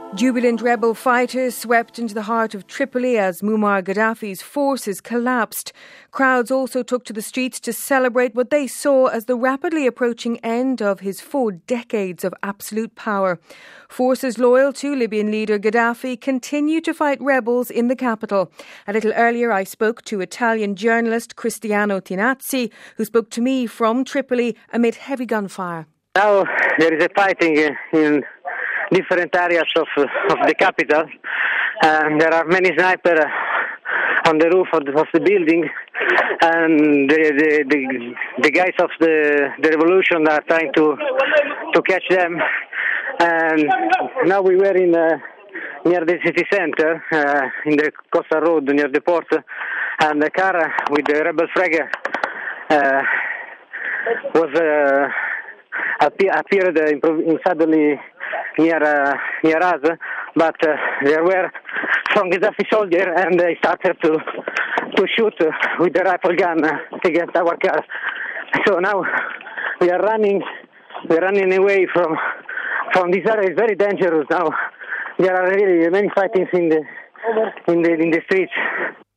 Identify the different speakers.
Speaker 1: Jubilant rebel fighters swept into the heart of Tripoli as Muammar Gaddafi's forces collapsed. Crowds also took to the streets to celebrate what they saw as the rapidly approaching end of his 4 decades of absolute power. Forces loyal to Libyan leader Gaddafi continue to fight rebels in the capital. A little earlier I spoke to Italian journalist Cristiano Tinazzi, who spoke to me from Tripoli amid heavy gunfire.
Speaker 2: Now there is a fighting in different areas of the capital, and there are many snipers on the roof of the building, and the guys of the revolution are trying to catch them. And now we were near the city center, in the coastal road near the port, and the car with the rebel flag was appeared suddenly near us, but there were some Gaddafi soldiers, and they started to shoot with the rifle gun against our car. So now we are running away from this area. It's very dangerous now. There are really many fightings in the streets.